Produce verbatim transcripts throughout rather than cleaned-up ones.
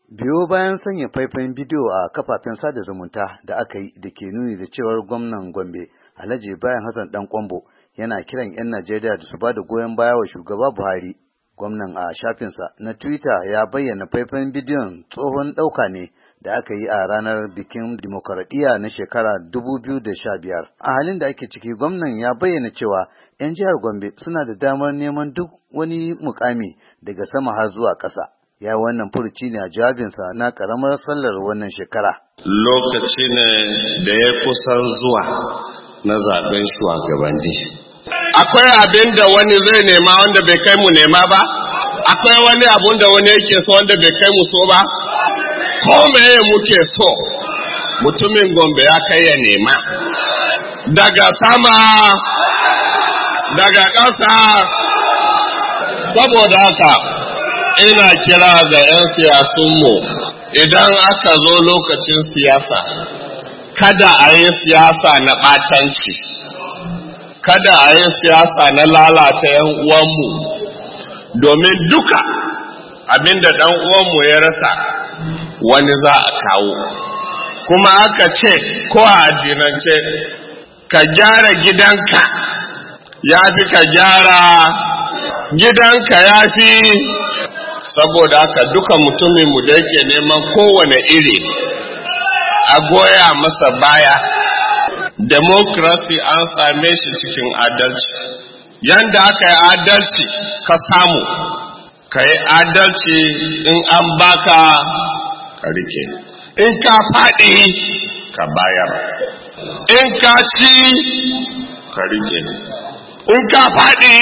Biyo bayan sanya faifan bidiyo a kafafen sada zumunta da aka yi da ke nuni da cewar gwamnan Gombe, Alhaji Ibrahim Hassan Dan Kwambo, yana kiran 'yan Najeriya da su ba da goyon baya wa shugaba Buhari. Gwamnan a shafinsa na Twitter ya bayyana faifan bidiyon tsohon ɗauka ne da aka yi a ranar bikin dimokuraɗiyya na shekara dubu biyu da sha biyar. A halin da ake ciki, gwamnan ya bayyana cewa 'yan jihar Gombe suna da damar neman duk wani mukami daga sama har zuwa ƙasa. Ya wannan furuci ne a jawabinsa na ƙaramar sallar wannan shekara. Lokaci ne da ya kusan zuwa na zaben shugabanni. Akwai abin da wani zai nema wanda bai kai mu nema ba? Akwai wani abun da wani yake so wanda bai kai mu so ba? Ko meye muke so? Mutumin Gombe ya kai ya nema. Daga sama, daga ƙasa, saboda haka ina kira ga 'yan siyasunmu, idan aka zo lokacin siyasa, kada a yi siyasa na ɓatanci, kada a yi siyasa na lalata 'yan uwanmu, domin duka abinda ɗan uwanmu ya rasa wani za a kawo. Kuma aka ce ko a addinance, ka gyara gidanka ya fi ka gyara gidanka ya fi. Saboda haka duka mutumin mu da yake neman kowane iri a goya masa baya. Democracy an same shi cikin adalci. Yanda aka yi adalci ka samu, ka yi adalci in an baka ka rike. In ka faɗi ka bayar. In ka ci ka rike. In ka faɗi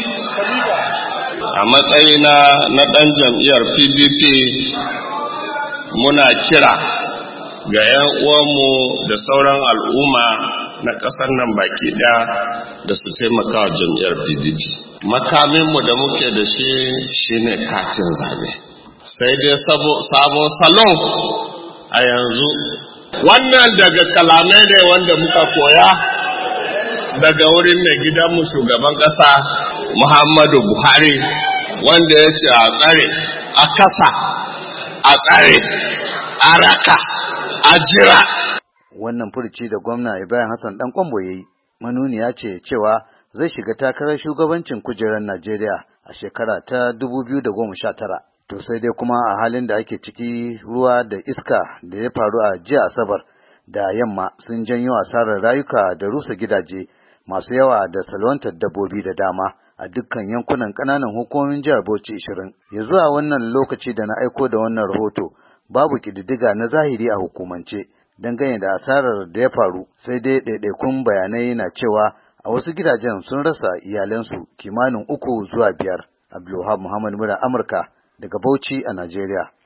a matsayina na ɗan jam'iyyar P D P muna kira ga 'yan uwanmu da sauran al'umma na ƙasar nan baki ɗaya da su taimaka wa jam'iyyar P D P. Makaminmu da muke da shi shine katin zabe. Sai dai sabon salon a yanzu. Wannan daga kalamai ne wanda muka koya daga wurin mai gidanmu shugaban ƙasa Muhammadu Buhari, wanda ya ce a tsare, a kasa, a tsare, a raka, a jira. Wannan furuci da gwamna Ibrahim Hassan Dan Kwambo ya yi manuniya ce cewa zai shiga takarar shugabancin kujerar Najeriya a shekara ta dubu biyu da goma sha tara. To sai dai kuma a halin da ake ciki, ruwa da iska da ya faru a jiya Asabar da yamma sun janyo asarar rayuka da rusa gidaje masu yawa da salwantar dabbobi da dama a dukkan yankunan ƙananan hukumomin jihar Bauchi ishirin. Ya zuwa wannan lokaci da na aiko da wannan rahoto, babu ƙididdiga na zahiri a hukumance dangane da asarar da ya faru, sai dai ɗaiɗaikun bayanai na cewa a wasu gidajen sun rasa iyalansu kimanin uku zuwa biyar. Abdulwahab Muhammad Mura Amurka daga Bauchi a Najeriya.